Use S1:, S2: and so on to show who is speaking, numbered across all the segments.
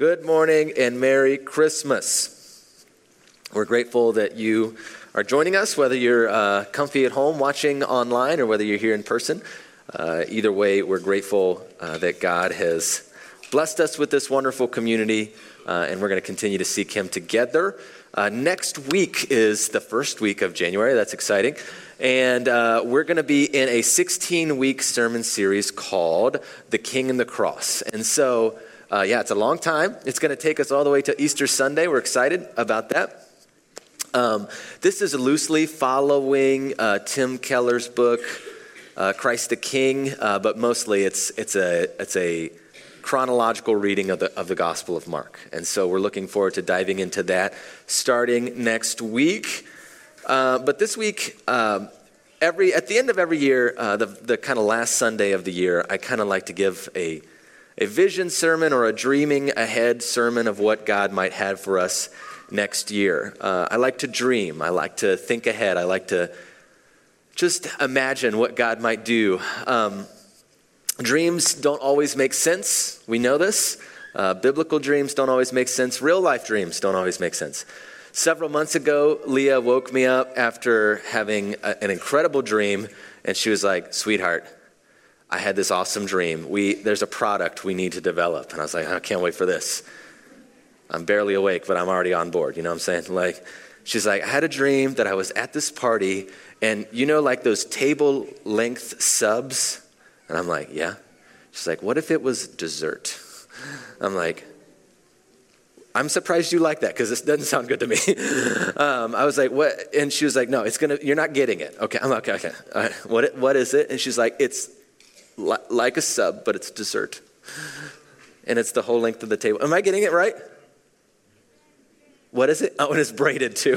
S1: Good morning and Merry Christmas. We're grateful that you are joining us, whether you're comfy at home watching online or whether you're here in person. Either way, we're grateful that God has blessed us with this wonderful community, and we're going to continue to seek Him together. Next week is the first week of January. That's exciting. And we're going to be in a 16-week sermon series called The King and the Cross. And so, it's a long time. It's going to take us all the way to Easter Sunday. We're excited about that. This is loosely following Tim Keller's book, Christ the King, but mostly it's a chronological reading of the Gospel of Mark. And so we're looking forward to diving into that starting next week. But this week, at the end of every year, the kind of last Sunday of the year, I kind of like to give a vision sermon or a dreaming ahead sermon of what God might have for us next year. I like to dream. I like to think ahead. I like to just imagine what God might do. Dreams don't always make sense. We know this. Biblical dreams don't always make sense. Real life dreams don't always make sense. Several months ago, Leah woke me up after having an incredible dream, and she was like, "Sweetheart, I had this awesome dream. There's a product we need to develop." And I was like, "I can't wait for this. I'm barely awake, but I'm already on board." You know what I'm saying? She's like, "I had a dream that I was at this party, and like those table length subs?" And I'm like, "Yeah." She's like, "What if it was dessert?" I'm like, "I'm surprised you like that because this doesn't sound good to me." I was like, "What?" And she was like, "No, you're not getting it." Okay, I'm like, "Okay. All right. What is it?" And she's like, "It's like a sub, but it's dessert. And it's the whole length of the table." Am I getting it right? What is it? Oh, and it's braided too.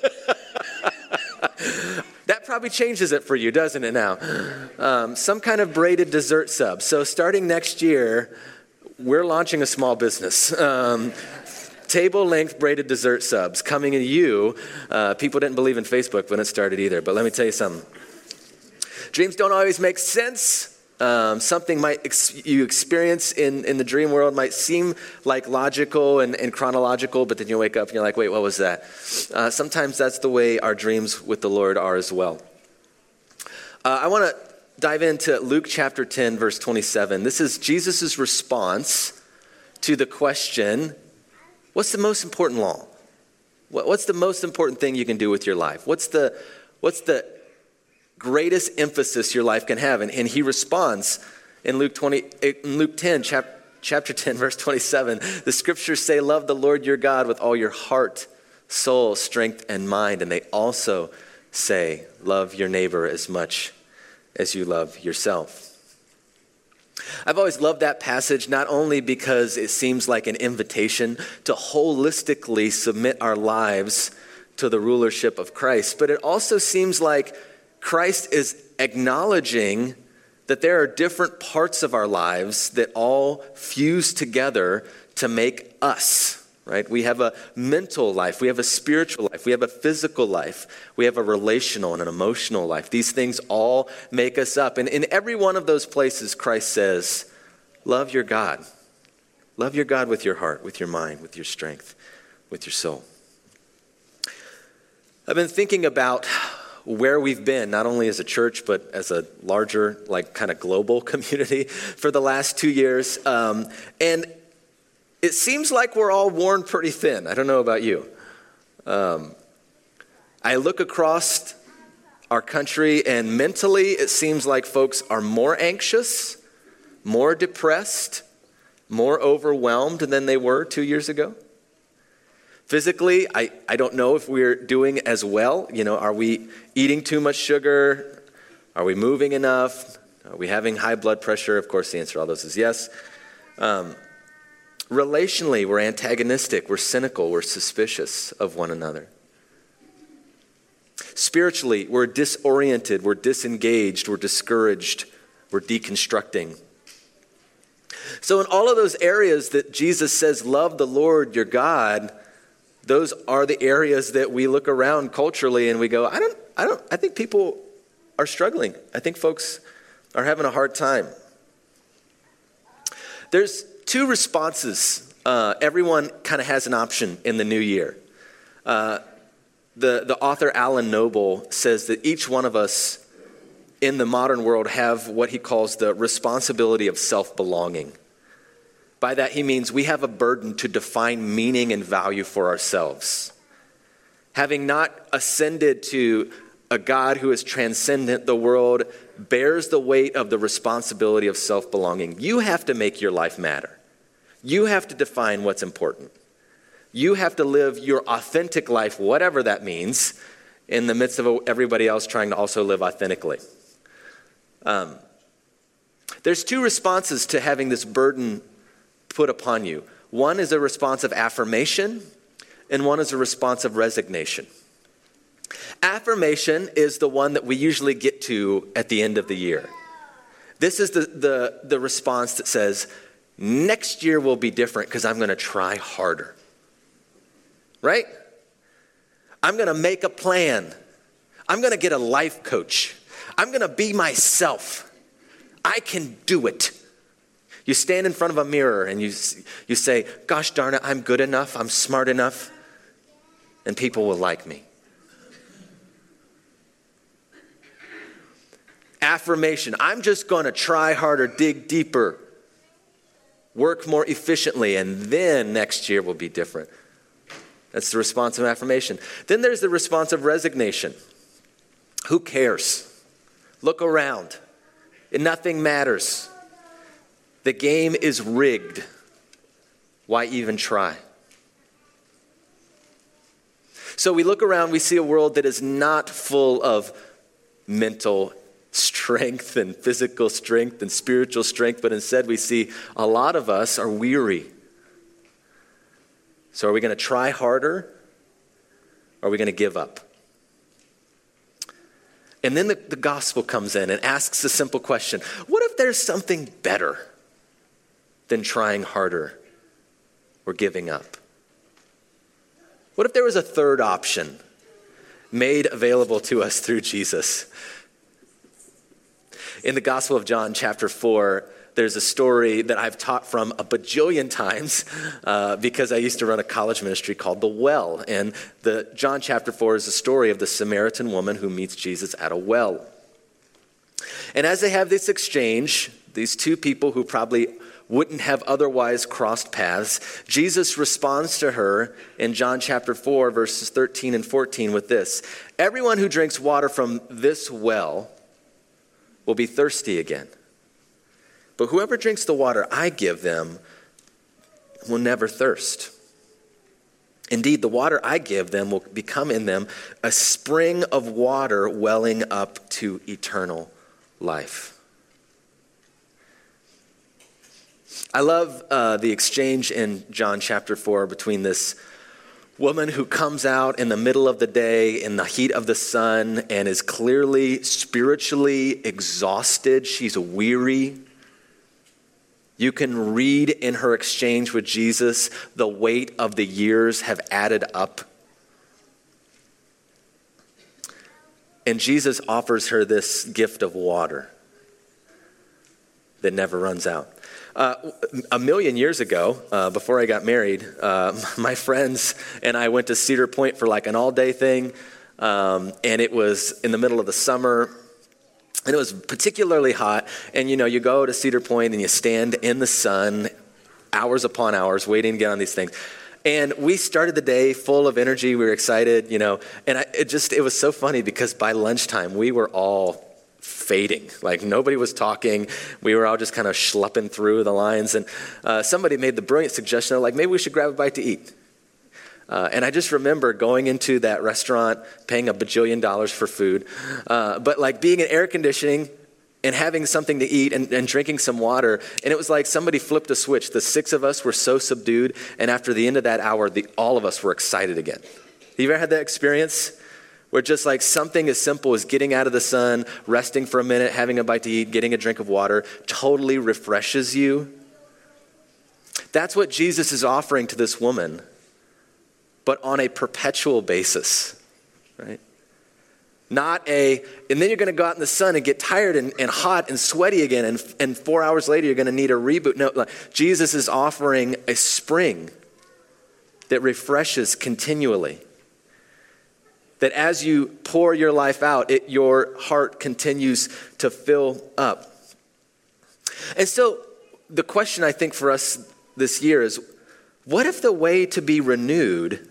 S1: That probably changes it for you, doesn't it now? Some kind of braided dessert sub. So starting next year, we're launching a small business. Table length braided dessert subs coming to you. People didn't believe in Facebook when it started either, but let me tell you something. Dreams don't always make sense. Something you experience in the dream world might seem like logical and chronological, but then you wake up and you're like, "Wait, what was that?" Sometimes that's the way our dreams with the Lord are as well. I want to dive into Luke chapter 10, verse 27. This is Jesus' response to the question, what's the most important law? What's the most important thing you can do with your life? What's the greatest emphasis your life can have? And he responds in Luke 10, chapter 10, verse 27. The scriptures say, "Love the Lord your God with all your heart, soul, strength, and mind." And they also say, "Love your neighbor as much as you love yourself." I've always loved that passage, not only because it seems like an invitation to holistically submit our lives to the rulership of Christ, but it also seems like Christ is acknowledging that there are different parts of our lives that all fuse together to make us, right? We have a mental life, we have a spiritual life, we have a physical life, we have a relational and an emotional life. These things all make us up. And in every one of those places, Christ says, love your God. Love your God with your heart, with your mind, with your strength, with your soul. I've been thinking about where we've been, not only as a church, but as a larger, kind of global community for the last 2 years. And it seems like we're all worn pretty thin. I don't know about you. I look across our country, and mentally it seems like folks are more anxious, more depressed, more overwhelmed than they were 2 years ago. Physically, I don't know if we're doing as well. Are we eating too much sugar? Are we moving enough? Are we having high blood pressure? Of course, the answer to all those is yes. Relationally, we're antagonistic, we're cynical, we're suspicious of one another. Spiritually, we're disoriented, we're disengaged, we're discouraged, we're deconstructing. So in all of those areas that Jesus says, love the Lord your God, those are the areas that we look around culturally and we go, I think people are struggling. I think folks are having a hard time. There's two responses everyone kind of has an option in the new year. The author Alan Noble says that each one of us in the modern world have what he calls the responsibility of self-belonging. By that he means we have a burden to define meaning and value for ourselves. Having not ascended to a God who is transcendent, the world bears the weight of the responsibility of self-belonging. You have to make your life matter. You have to define what's important. You have to live your authentic life, whatever that means, in the midst of everybody else trying to also live authentically. There's two responses to having this burden put upon you. One is a response of affirmation, and one is a response of resignation. Affirmation is the one that we usually get to at the end of the year. This is the response that says, next year will be different because I'm going to try harder. Right? I'm going to make a plan. I'm going to get a life coach. I'm going to be myself. I can do it. You stand in front of a mirror and you say, gosh darn it, I'm good enough. I'm smart enough. And people will like me. Affirmation. I'm just going to try harder, dig deeper, work more efficiently, and then next year will be different. That's the response of affirmation. Then there's the response of resignation. Who cares? Look around. Nothing matters. The game is rigged. Why even try? So we look around, we see a world that is not full of mental strength and physical strength and spiritual strength, but instead we see a lot of us are weary. So are we going to try harder, or are we going to give up? And then the gospel comes in and asks a simple question. What if there's something better than trying harder or giving up? What if there was a third option made available to us through Jesus? In the Gospel of John, chapter 4, there's a story that I've taught from a bajillion times because I used to run a college ministry called The Well. And the John chapter 4 is the story of the Samaritan woman who meets Jesus at a well. And as they have this exchange, these two people who probably wouldn't have otherwise crossed paths, Jesus responds to her in John chapter 4, verses 13 and 14 with this. Everyone who drinks water from this well will be thirsty again. But whoever drinks the water I give them will never thirst. Indeed, the water I give them will become in them a spring of water welling up to eternal life. I love the exchange in John chapter 4 between this woman who comes out in the middle of the day in the heat of the sun and is clearly spiritually exhausted. She's weary. You can read in her exchange with Jesus, the weight of the years have added up. And Jesus offers her this gift of water that never runs out. A million years ago, before I got married, my friends and I went to Cedar Point for like an all-day thing, and it was in the middle of the summer. And it was particularly hot, and you go to Cedar Point and you stand in the sun hours upon hours waiting to get on these things. And we started the day full of energy. We were excited, and it was so funny because by lunchtime we were all fading. Like nobody was talking. We were all just kind of schlepping through the lines. And somebody made the brilliant suggestion, like maybe we should grab a bite to eat. And I just remember going into that restaurant, paying $1 bajillion for food, but like being in air conditioning and having something to eat and drinking some water. And it was like somebody flipped a switch. The 6 of us were so subdued. And after the end of that hour, all of us were excited again. Have you ever had that experience where just like something as simple as getting out of the sun, resting for a minute, having a bite to eat, getting a drink of water totally refreshes you? That's what Jesus is offering to this woman, but on a perpetual basis, right? And then you're going to go out in the sun and get tired and hot and sweaty again, and 4 hours later you're going to need a reboot. No, Jesus is offering a spring that refreshes continually. That as you pour your life out, your heart continues to fill up. And so the question I think for us this year is, what if the way to be renewed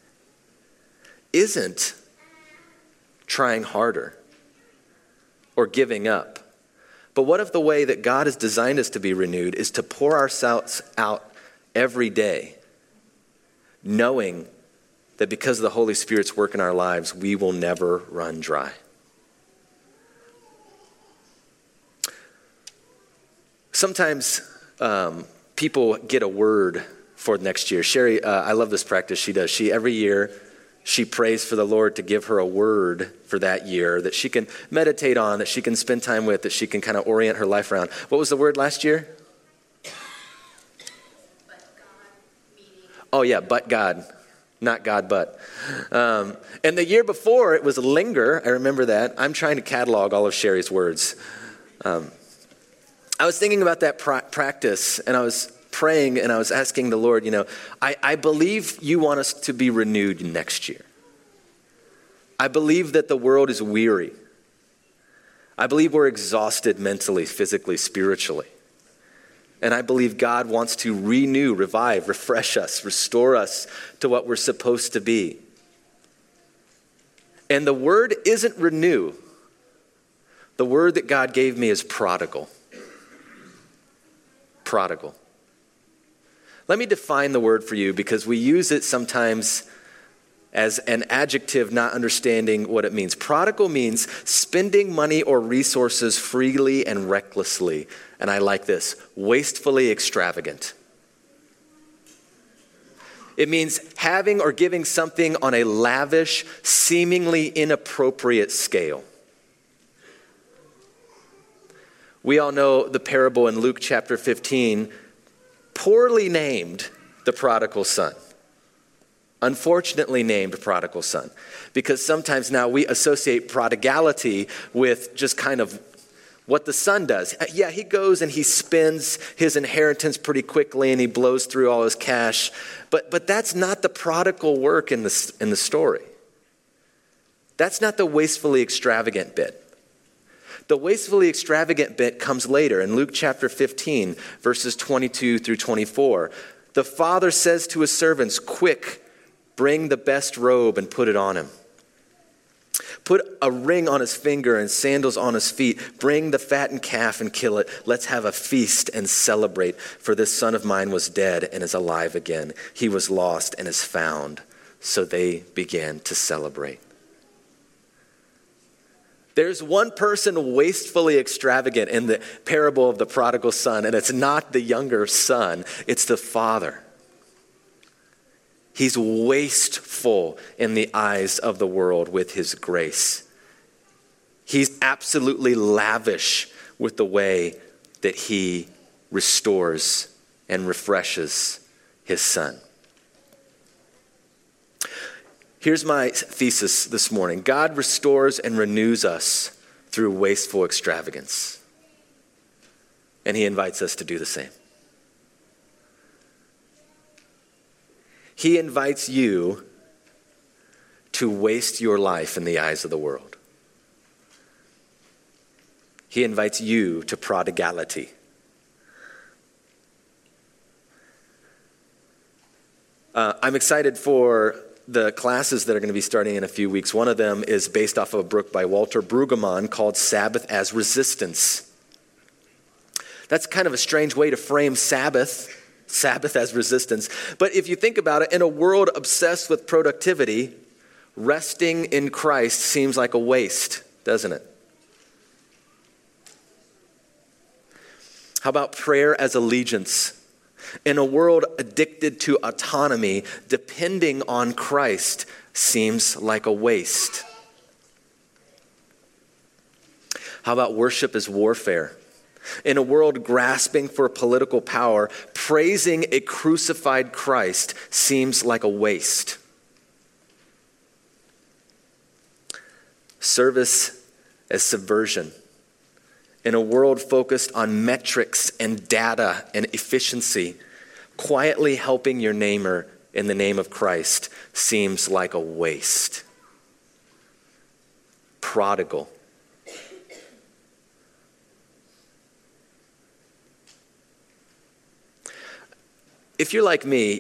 S1: isn't trying harder or giving up? But what if the way that God has designed us to be renewed is to pour ourselves out every day, knowing that because of the Holy Spirit's work in our lives, we will never run dry? Sometimes people get a word for next year. Sherry, I love this practice she does. Every year, she prays for the Lord to give her a word for that year that she can meditate on, that she can spend time with, that she can kind of orient her life around. What was the word last year?
S2: But God, meaning.
S1: Oh yeah, but God. Not God, but. And the year before, it was linger. I remember that. I'm trying to catalog all of Sherry's words. I was thinking about that practice, and I was praying, and I was asking the Lord, I believe you want us to be renewed next year. I believe that the world is weary. I believe we're exhausted mentally, physically, spiritually. And I believe God wants to renew, revive, refresh us, restore us to what we're supposed to be. And the word isn't renew. The word that God gave me is prodigal. Prodigal. Let me define the word for you, because we use it sometimes as an adjective, not understanding what it means. Prodigal means spending money or resources freely and recklessly. And I like this, wastefully extravagant. It means having or giving something on a lavish, seemingly inappropriate scale. We all know the parable in Luke chapter 15, poorly named the prodigal son. Unfortunately named prodigal son. Because sometimes now we associate prodigality with just kind of what the son does. Yeah, he goes and he spends his inheritance pretty quickly and he blows through all his cash. But that's not the prodigal work in the story. That's not the wastefully extravagant bit. The wastefully extravagant bit comes later in Luke chapter 15, verses 22 through 24. The father says to his servants, "Quick, bring the best robe and put it on him. Put a ring on his finger and sandals on his feet. Bring the fattened calf and kill it. Let's have a feast and celebrate. For this son of mine was dead and is alive again. He was lost and is found." So they began to celebrate. There's one person wastefully extravagant in the parable of the prodigal son, and it's not the younger son, it's the father. He's wasteful in the eyes of the world with his grace. He's absolutely lavish with the way that he restores and refreshes his son. Here's my thesis this morning. God restores and renews us through wasteful extravagance. And he invites us to do the same. He invites you to waste your life in the eyes of the world. He invites you to prodigality. I'm excited for the classes that are going to be starting in a few weeks. One of them is based off of a book by Walter Brueggemann called Sabbath as Resistance. That's kind of a strange way to frame Sabbath as resistance. But if you think about it, in a world obsessed with productivity, resting in Christ seems like a waste, doesn't it? How about prayer as allegiance? In a world addicted to autonomy, depending on Christ seems like a waste. How about worship as warfare? In a world grasping for political power, praising a crucified Christ seems like a waste. service as subversion. In a world focused on metrics and data and efficiency, quietly helping your neighbor in the name of Christ seems like a waste. Prodigal. If you're like me,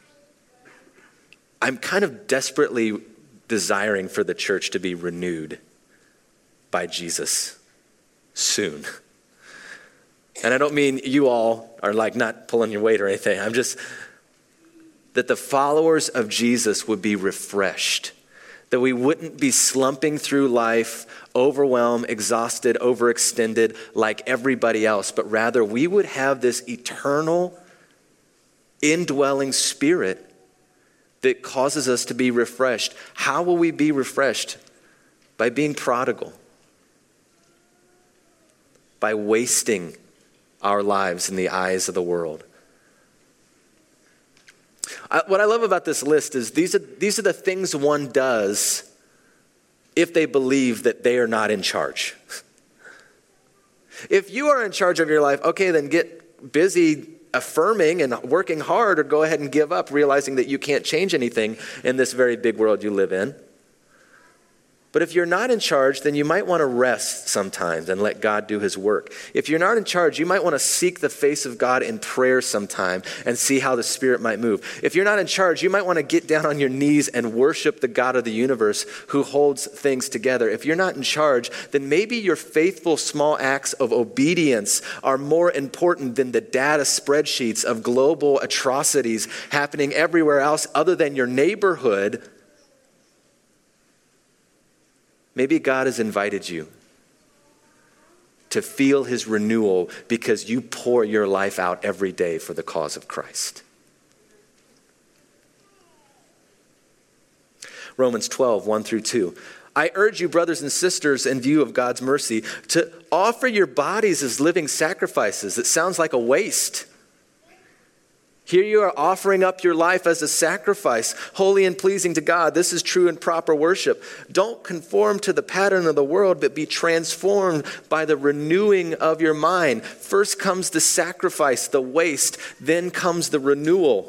S1: I'm kind of desperately desiring for the church to be renewed by Jesus soon. And I don't mean you all are like not pulling your weight or anything. I'm just that the followers of Jesus would be refreshed, that we wouldn't be slumping through life, overwhelmed, exhausted, overextended like everybody else, but rather we would have this eternal, indwelling spirit that causes us to be refreshed. How will we be refreshed? By being prodigal, by wasting our lives in the eyes of the world. What I love about this list is these are the things one does if they believe that they are not in charge. If you are in charge of your life, okay, then get busy affirming and working hard, or go ahead and give up, realizing that you can't change anything in this very big world you live in. But if you're not in charge, then you might want to rest sometimes and let God do his work. If you're not in charge, you might want to seek the face of God in prayer sometime and see how the Spirit might move. If you're not in charge, you might want to get down on your knees and worship the God of the universe who holds things together. If you're not in charge, then maybe your faithful small acts of obedience are more important than the data spreadsheets of global atrocities happening everywhere else other than your neighborhood. Maybe God has invited you to feel his renewal because you pour your life out every day for the cause of Christ. Romans 12, 1-2. I urge you, brothers and sisters, in view of God's mercy, to offer your bodies as living sacrifices. It sounds like a waste. Here you are offering up your life as a sacrifice, holy and pleasing to God. This is true and proper worship. Don't conform to the pattern of the world, but be transformed by the renewing of your mind. First comes the sacrifice, the waste, then comes the renewal.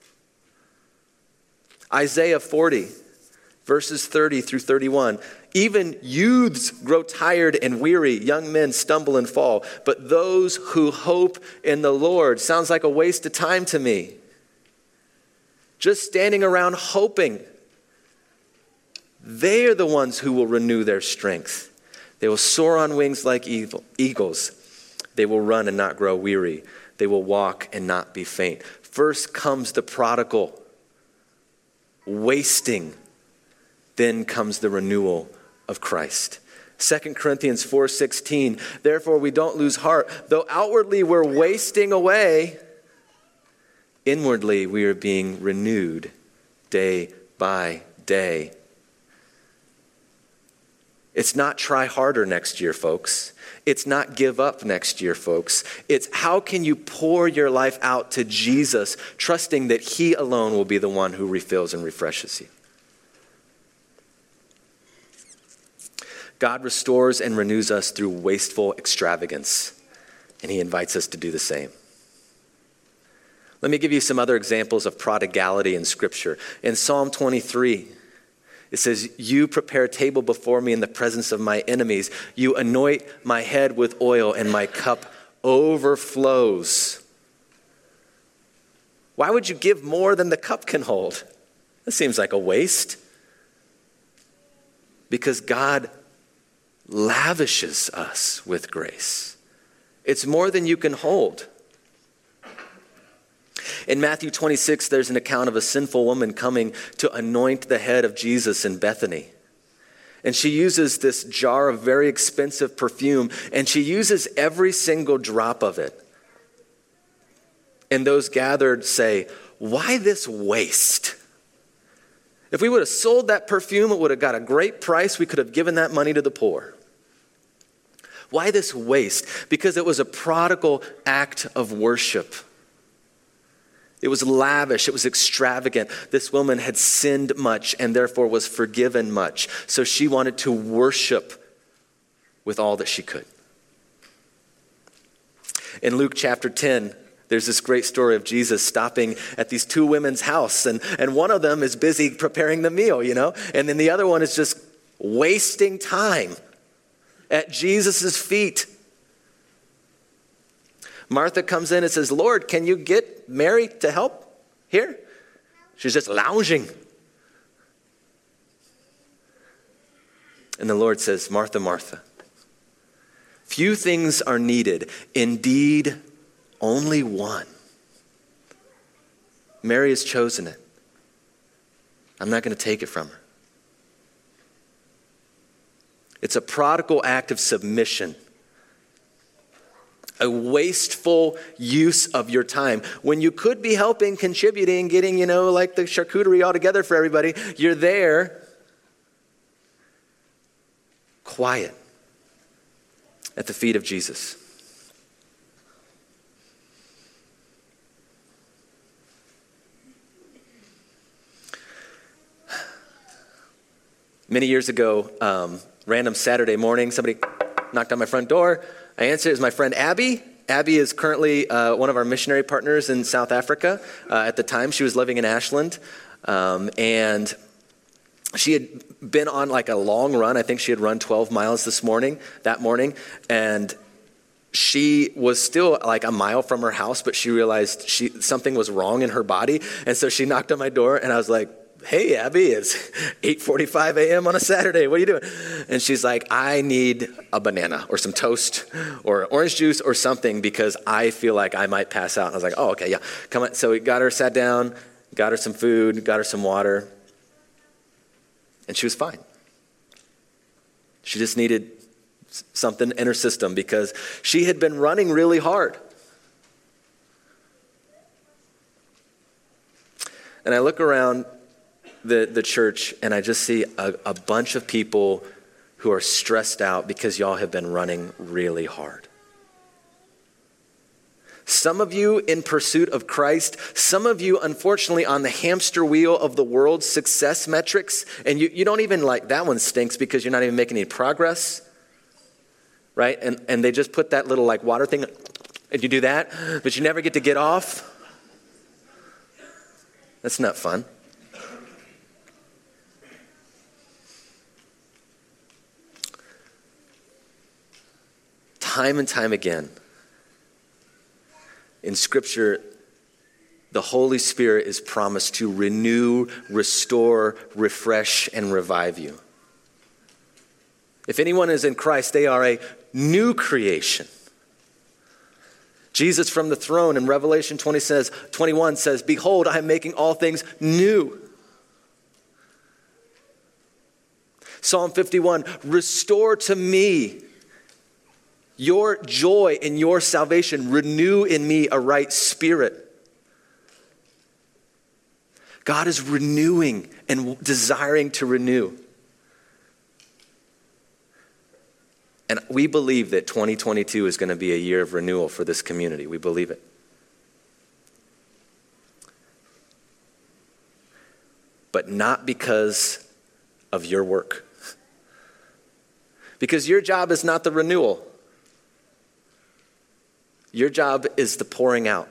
S1: Isaiah 40, verses 30-31. Even youths grow tired and weary. Young men stumble and fall. But those who hope in the Lord, sounds like a waste of time to me. Just standing around hoping. They are the ones who will renew their strength. They will soar on wings like eagles. They will run and not grow weary. They will walk and not be faint. First comes the prodigal, wasting. Then comes the renewal of Christ. 2 Corinthians 4:16, therefore we don't lose heart. Though outwardly we're wasting away, inwardly we are being renewed day by day. It's not try harder next year, folks. It's not give up next year, folks. It's how can you pour your life out to Jesus, trusting that he alone will be the one who refills and refreshes you. God restores and renews us through wasteful extravagance, and he invites us to do the same. Let me give you some other examples of prodigality in Scripture. In Psalm 23, it says, you prepare a table before me in the presence of my enemies. You anoint my head with oil, and my cup overflows. Why would you give more than the cup can hold? That seems like a waste. Because God lavishes us with grace. It's more than you can hold. In Matthew 26, there's an account of a sinful woman coming to anoint the head of Jesus in Bethany. And she uses this jar of very expensive perfume, and she uses every single drop of it. And those gathered say, why this waste? If we would have sold that perfume, it would have got a great price. We could have given that money to the poor. Why this waste? Because it was a prodigal act of worship. It was lavish. It was extravagant. This woman had sinned much and therefore was forgiven much. So she wanted to worship with all that she could. In Luke chapter 10, there's this great story of Jesus stopping at these two women's house. And one of them is busy preparing the meal, and then the other one is just wasting time at Jesus' feet. Martha comes in and says, Lord, can you get Mary to help here? She's just lounging. And the Lord says, Martha, Martha, few things are needed, indeed, only one. Mary has chosen it. I'm not going to take it from her. It's a prodigal act of submission. A wasteful use of your time. When you could be helping, contributing, getting, like the charcuterie all together for everybody, you're there, quiet, at the feet of Jesus. Many years ago, random Saturday morning, somebody knocked on my front door. I answered. It was my friend Abby. Abby is currently one of our missionary partners in South Africa. At the time, she was living in Ashland. And she had been on like a long run. I think she had run 12 miles that morning. And she was still like a mile from her house, but she realized something was wrong in her body. And so she knocked on my door, and I was like, hey, Abby, it's 8:45 a.m. on a Saturday. What are you doing? And she's like, I need a banana or some toast or orange juice or something because I feel like I might pass out. And I was like, oh, okay, yeah, come on. So we got her, sat down, got her some food, got her some water, and she was fine. She just needed something in her system because she had been running really hard. And I look around the church, and I just see a bunch of people who are stressed out because y'all have been running really hard. Some of you in pursuit of Christ, some of you unfortunately on the hamster wheel of the world's success metrics, and you don't even like, that one stinks because you're not even making any progress, right? And they just put that little like water thing, and you do that, but you never get to get off. That's not fun. Time and time again, in Scripture, the Holy Spirit is promised to renew, restore, refresh, and revive you. If anyone is in Christ, they are a new creation. Jesus from the throne in Revelation 21 says, behold, I am making all things new. Psalm 51, restore to me your joy in your salvation. Renew in me a right spirit. God is renewing and desiring to renew. And we believe that 2022 is going to be a year of renewal for this community. We believe it. But not because of your work. Because your job is not the renewal. Your job is the pouring out.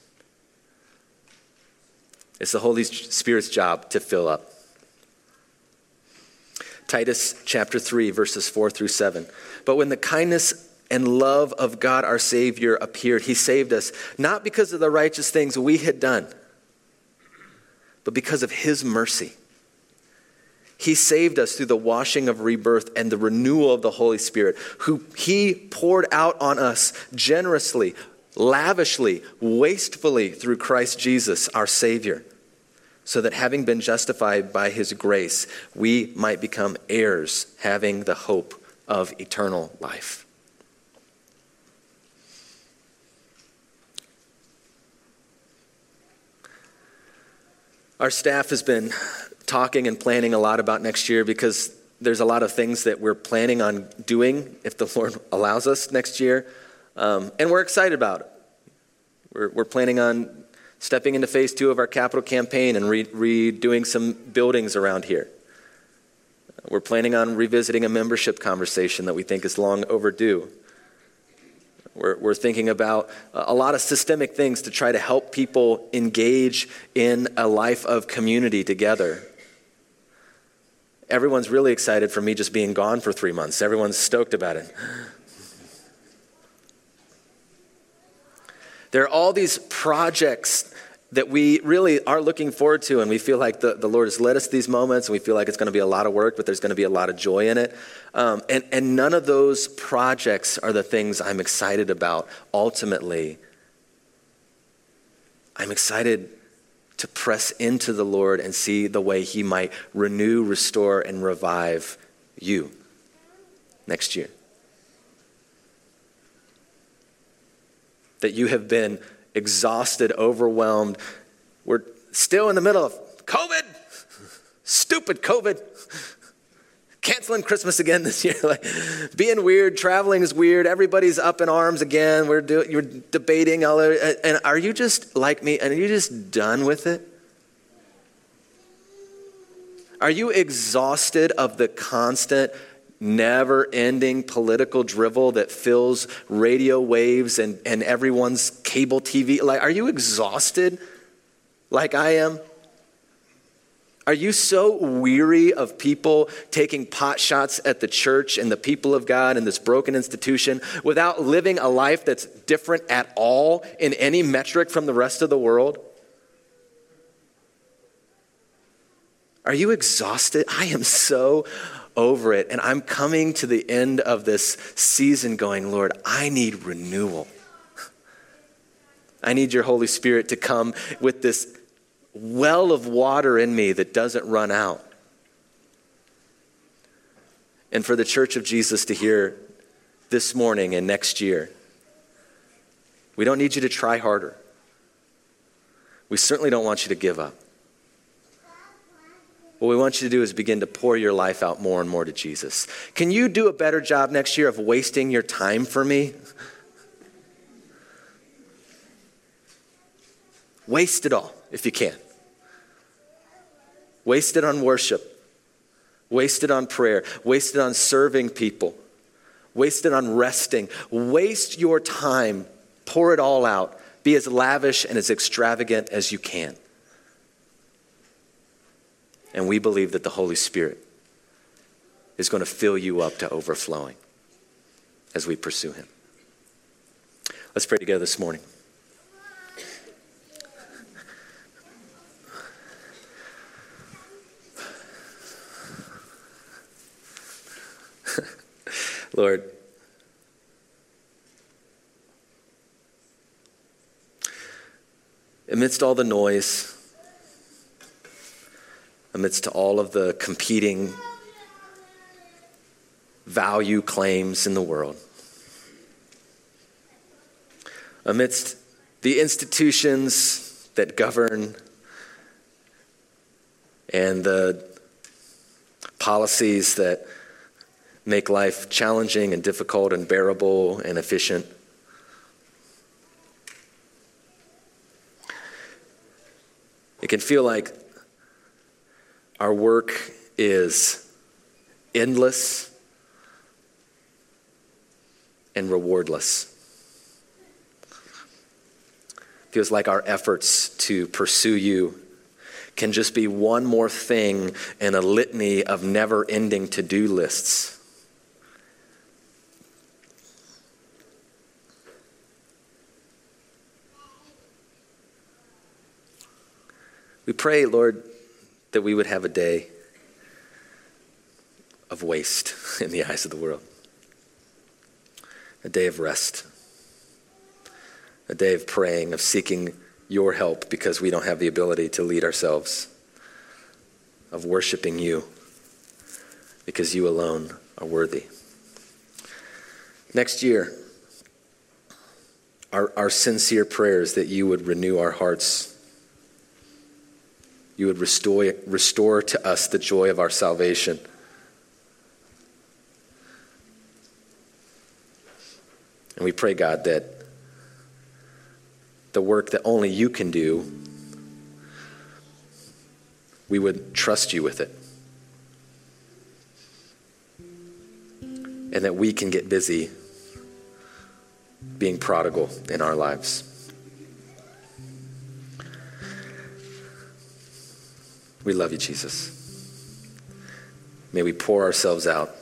S1: It's the Holy Spirit's job to fill up. Titus chapter 3, verses 4 through 7. But when the kindness and love of God our Savior appeared, he saved us, not because of the righteous things we had done, but because of his mercy. He saved us through the washing of rebirth and the renewal of the Holy Spirit, who he poured out on us generously, lavishly, wastefully through Christ Jesus, our Savior, so that having been justified by his grace, we might become heirs, having the hope of eternal life. Our staff has been talking and planning a lot about next year because there's a lot of things that we're planning on doing if the Lord allows us next year. And we're excited about it. We're planning on stepping into phase 2 of our capital campaign and redoing some buildings around here. We're planning on revisiting a membership conversation that we think is long overdue. We're thinking about a lot of systemic things to try to help people engage in a life of community together. Everyone's really excited for me just being gone for 3 months. Everyone's stoked about it. There are all these projects that we really are looking forward to, and we feel like the Lord has led us these moments, and we feel like it's going to be a lot of work, but there's going to be a lot of joy in it. And none of those projects are the things I'm excited about ultimately. I'm excited to press into the Lord and see the way he might renew, restore, and revive you next year. That you have been exhausted, overwhelmed. We're still in the middle of COVID. Stupid COVID. Canceling Christmas again this year. Like, being weird, traveling is weird. Everybody's up in arms again. You're debating all that. And are you just like me? And are you just done with it? Are you exhausted of the constant, never-ending political drivel that fills radio waves and everyone's cable TV? Like, are you exhausted like I am? Are you so weary of people taking pot shots at the church and the people of God and this broken institution without living a life that's different at all in any metric from the rest of the world? Are you exhausted? I am so over it. And I'm coming to the end of this season going, Lord, I need renewal. I need your Holy Spirit to come with this well of water in me that doesn't run out. And for the Church of Jesus to hear this morning and next year, we don't need you to try harder. We certainly don't want you to give up. What we want you to do is begin to pour your life out more and more to Jesus. Can you do a better job next year of wasting your time for me? Waste it all if you can. Waste it on worship. Waste it on prayer. Waste it on serving people. Waste it on resting. Waste your time. Pour it all out. Be as lavish and as extravagant as you can. And we believe that the Holy Spirit is going to fill you up to overflowing as we pursue him. Let's pray together this morning. Lord, amidst all the noise, amidst all of the competing value claims in the world, amidst the institutions that govern and the policies that make life challenging and difficult and bearable and efficient, it can feel like our work is endless and rewardless. Feels like our efforts to pursue you can just be one more thing in a litany of never-ending to-do lists. We pray, Lord, that we would have a day of waste in the eyes of the world. A day of rest. A day of praying, of seeking your help because we don't have the ability to lead ourselves. Of worshiping you because you alone are worthy. Next year, our sincere prayers that you would renew our hearts. You would restore to us the joy of our salvation. And we pray, God, that the work that only you can do, we would trust you with it. And that we can get busy being prodigal in our lives. We love you, Jesus. May we pour ourselves out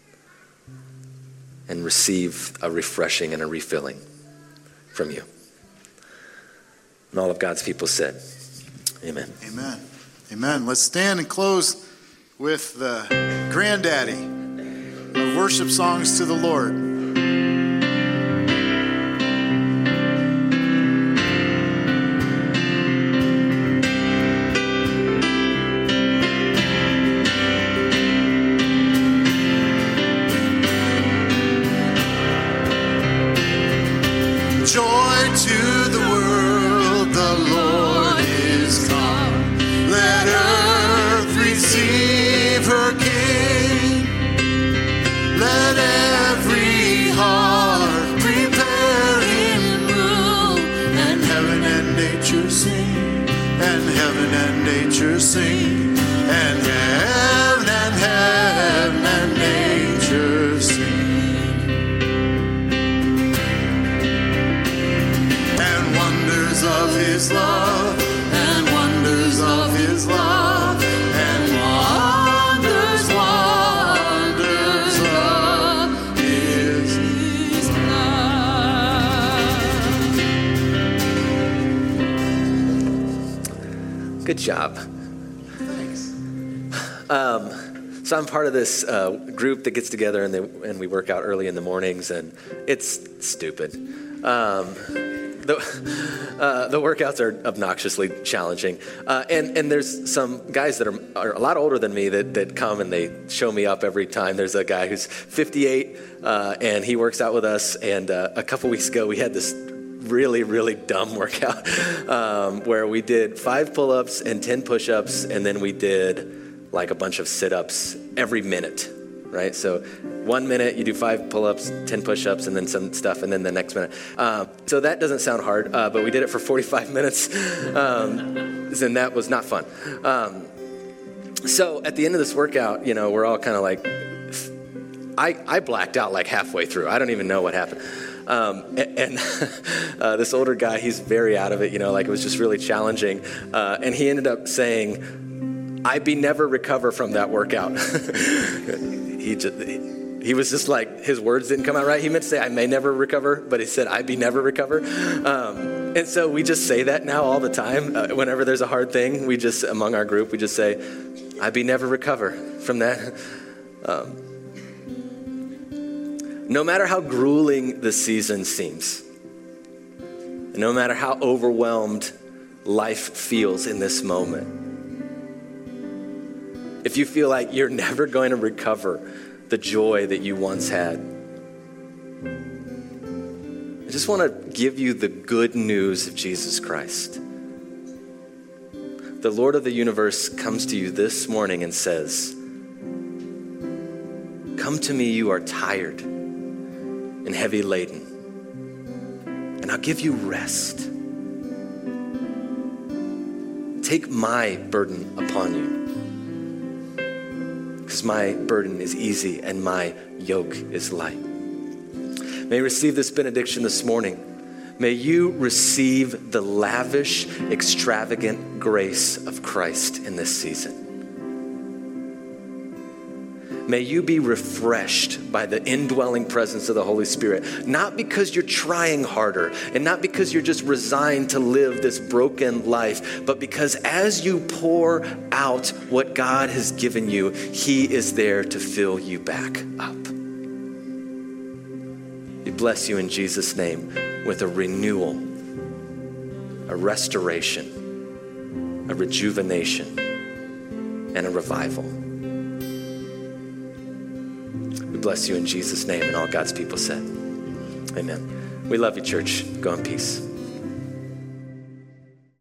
S1: and receive a refreshing and a refilling from you. And all of God's people said, amen.
S3: Amen. Amen. Let's stand and close with the granddaddy of worship songs to the Lord. Joy to the world, the Lord is come. Let earth receive her King. Let every heart prepare him room. And heaven and nature sing. And heaven and nature sing. And heaven and nature sing. Of his love, and wonders of his love, and wonders of his love.
S1: Good job.
S3: Thanks.
S1: So I'm part of this group that gets together and we work out early in the mornings, and it's stupid. The workouts are obnoxiously challenging. And there's some guys that are a lot older than me that come and they show me up every time. There's a guy who's 58 and he works out with us. And a couple weeks ago, we had this really, really dumb workout where we did 5 pull-ups and 10 push-ups. And then we did like a bunch of sit-ups every minute, right? So 1 minute, you do 5 pull-ups, 10 push-ups, and then some stuff, and then the next minute. So that doesn't sound hard, but we did it for 45 minutes, and that was not fun. So at the end of this workout, we're all kind of like, I blacked out like halfway through. I don't even know what happened. And this older guy, he's very out of it, like it was just really challenging. And he ended up saying, I be never recover from that workout. He was just like, his words didn't come out right. He meant to say, I may never recover, but he said, I be never recover. And so we just say that now all the time. Whenever there's a hard thing, among our group, we just say, I be never recover from that. No matter how grueling the season seems, no matter how overwhelmed life feels in this moment, if you feel like you're never going to recover the joy that you once had, I just want to give you the good news of Jesus Christ. The Lord of the universe comes to you this morning and says, come to me, you are tired and heavy laden, and I'll give you rest. Take my burden upon you. Because my burden is easy and my yoke is light. May you receive this benediction this morning. May you receive the lavish, extravagant grace of Christ in this season. May you be refreshed by the indwelling presence of the Holy Spirit, not because you're trying harder and not because you're just resigned to live this broken life, but because as you pour out what God has given you, He is there to fill you back up. We bless you in Jesus' name with a renewal, a restoration, a rejuvenation, and a revival. Bless you in Jesus' name, and all God's people said, amen. We love you, church. Go in peace.